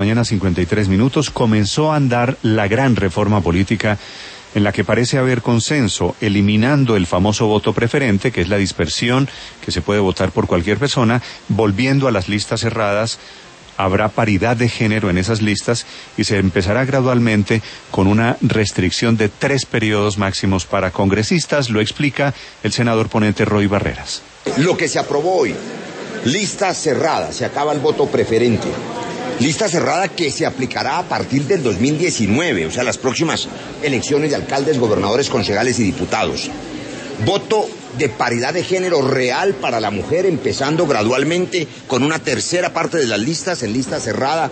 Mañana 53 minutos comenzó a andar la gran reforma política en la que parece haber consenso, eliminando el famoso voto preferente, que es la dispersión, que se puede votar por cualquier persona, volviendo a las listas cerradas. Habrá paridad de género en esas listas y se empezará gradualmente con una restricción de 3 periodos máximos para congresistas, lo explica el senador ponente Roy Barreras. Lo que se aprobó hoy, lista cerrada, se acaba el voto preferente. Lista cerrada que se aplicará a partir del 2019, o sea, las próximas elecciones de alcaldes, gobernadores, concejales y diputados. Voto de paridad de género real para la mujer, empezando gradualmente con una tercera parte de las listas en lista cerrada,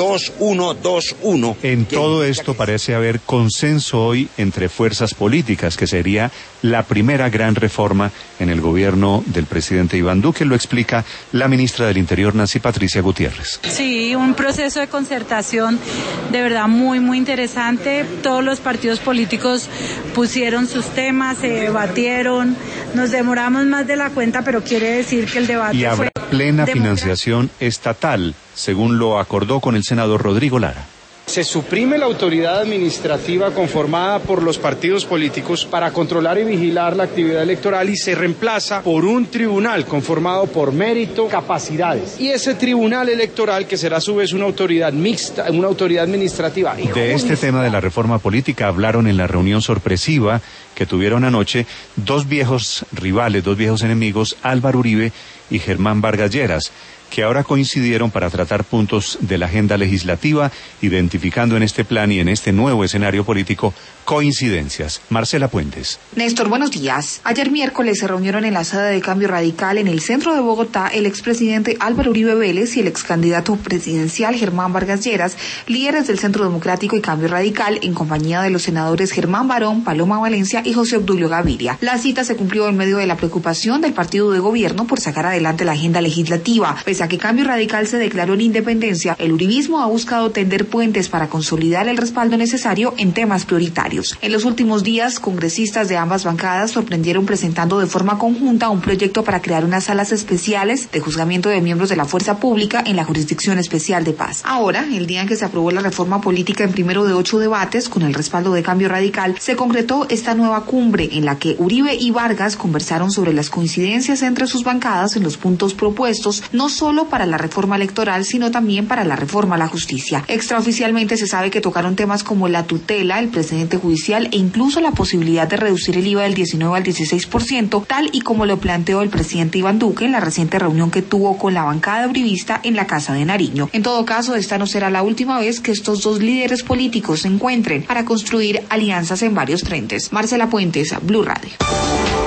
2-1-2-1. En todo esto parece haber consenso hoy entre fuerzas políticas, que sería la primera gran reforma en el gobierno del presidente Iván Duque, lo explica la ministra del Interior, Nancy Patricia Gutiérrez. Sí, un proceso de concertación de verdad muy, muy interesante. Todos los partidos políticos pusieron sus temas, se debatieron. Nos demoramos más de la cuenta, pero quiere decir que el debate y habrá plena financiación estatal, según lo acordó con el senador Rodrigo Lara. Se suprime la autoridad administrativa conformada por los partidos políticos para controlar y vigilar la actividad electoral y se reemplaza por un tribunal conformado por mérito, capacidades. Y ese tribunal electoral, que será a su vez una autoridad mixta, una autoridad administrativa. De este tema de la reforma política hablaron en la reunión sorpresiva que tuvieron anoche dos viejos rivales, dos viejos enemigos, Álvaro Uribe y Germán Vargas Lleras, que ahora coincidieron para tratar puntos de la agenda legislativa, identificando en este plan y en este nuevo escenario político coincidencias. Marcela Puentes. Néstor, buenos días. Ayer miércoles se reunieron en la sede de Cambio Radical en el centro de Bogotá el expresidente Álvaro Uribe Vélez y el excandidato presidencial Germán Vargas Lleras, líderes del Centro Democrático y Cambio Radical, en compañía de los senadores Germán Barón, Paloma Valencia y José Obdulio Gaviria. La cita se cumplió en medio de la preocupación del partido de gobierno por sacar adelante la agenda legislativa. Pese a que Cambio Radical se declaró en independencia, el uribismo ha buscado tender puentes para consolidar el respaldo necesario en temas prioritarios. En los últimos días, congresistas de ambas bancadas sorprendieron presentando de forma conjunta un proyecto para crear unas salas especiales de juzgamiento de miembros de la fuerza pública en la Jurisdicción Especial de Paz. Ahora, el día en que se aprobó la reforma política en primero de 8 debates, con el respaldo de Cambio Radical, se concretó esta nueva cumbre en la que Uribe y Vargas conversaron sobre las coincidencias entre sus bancadas en los puntos propuestos, no solo para la reforma electoral, sino también para la reforma a la justicia. Extraoficialmente se sabe que tocaron temas como la tutela, el precedente judicial e incluso la posibilidad de reducir el IVA del 19 al 16%, tal y como lo planteó el presidente Iván Duque en la reciente reunión que tuvo con la bancada uribista en la Casa de Nariño. En todo caso, esta no será la última vez que estos dos líderes políticos se encuentren para construir alianzas en varios frentes. Marcela Puentes, Blue Radio.